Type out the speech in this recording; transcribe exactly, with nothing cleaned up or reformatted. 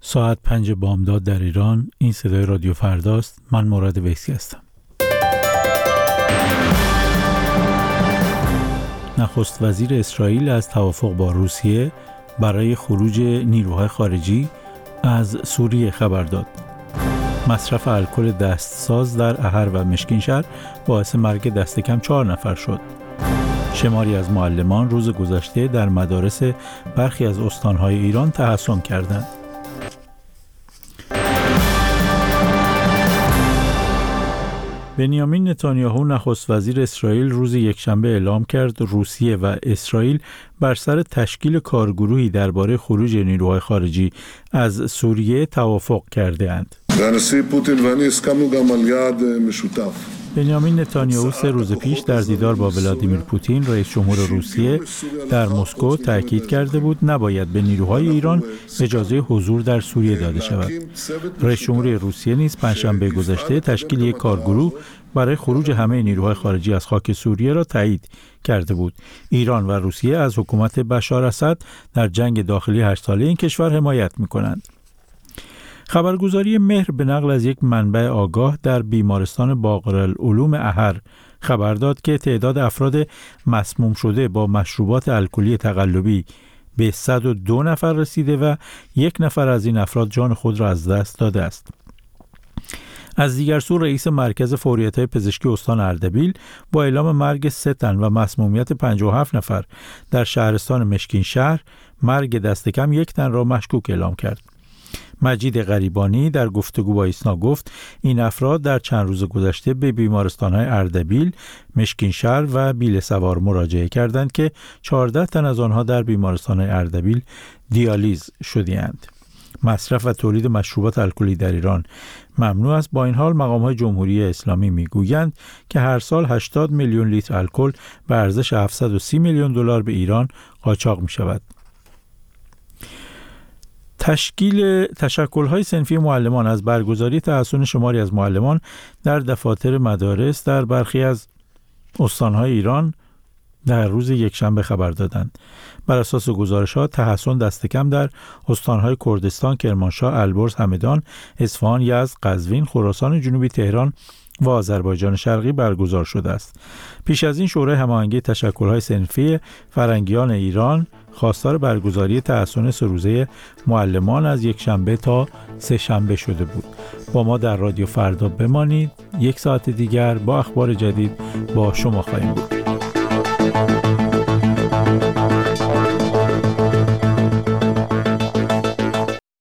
ساعت پنج بامداد در ایران. این صدای رادیو فرداست. من مراد ویسی هستم. نخست وزیر اسرائیل از توافق با روسیه برای خروج نیروهای خارجی از سوریه خبر داد. مصرف الکل دستساز در احر و مشکینشهر باعث مرگ دست کم چهار نفر شد. شماری از معلمان روز گذشته در مدارس برخی از استانهای ایران تحصن کردند. بنیامین نتانیاهو نخست وزیر اسرائیل روز یکشنبه اعلام کرد روسیه و اسرائیل بر سر تشکیل کارگروهی درباره خروج نیروهای خارجی از سوریه توافق کرده اند. بنیامین نتانیاهو سه روز پیش در دیدار با ولادیمیر پوتین رئیس جمهور روسیه در مسکو تاکید کرده بود نباید به نیروهای ایران اجازه حضور در سوریه داده شود. رئیس جمهور روسیه نیز پنجشنبه گذشته تشکیل یک کارگروه برای خروج همه نیروهای خارجی از خاک سوریه را تایید کرده بود. ایران و روسیه از حکومت بشار اسد در جنگ داخلی هشت ساله این کشور حمایت می‌کنند. خبرگزاری مهر به نقل از یک منبع آگاه در بیمارستان باقرالعلوم احر خبر داد که تعداد افراد مسموم شده با مشروبات الکلی تقلبی به صد و دو نفر رسیده و یک نفر از این افراد جان خود را از دست داده است. از دیگر سو رئیس مرکز فوریت‌های پزشکی استان اردبیل با اعلام مرگ سه تن و مسمومیت پنجاه و هفت نفر در شهرستان مشکینشهر مرگ دست کم یک تن را مشکوک اعلام کرد. مجید غریبانی در گفتگو با ایسنا گفت این افراد در چند روز گذشته به بیمارستان‌های اردبیل، مشکینشهر و بیل سوار مراجعه کردند که چهارده تن از آنها در بیمارستان‌های اردبیل دیالیز شده‌اند. مصرف و تولید مشروبات الکلی در ایران ممنوع است. با این حال مقام‌های جمهوری اسلامی میگویند که هر سال هشتاد میلیون لیتر الکل به ارزش هفتصد و سی میلیون دلار به ایران قاچاق می‌شود. تشکیل تشکل‌های صنفی معلمان از برگزاری تحصن شماری از معلمان در دفاتر مدارس در برخی از استان‌های ایران در روز یکشنبه خبر دادند. بر اساس گزارش‌ها تحصن دست کم در استان‌های کردستان، کرمانشاه، البرز، همدان، اصفهان، یزد، قزوین، خراسان جنوبی، تهران و آذربایجان شرقی برگزار شده است. پیش از این شورای هماهنگی تشکل‌های صنفی فرنگیان ایران خواستار برگزاری تحصن سه روزه معلمان از یک شنبه تا سه شنبه شده بود. با ما در رادیو فردا بمانید. یک ساعت دیگر با اخبار جدید با شما خواهیم بود.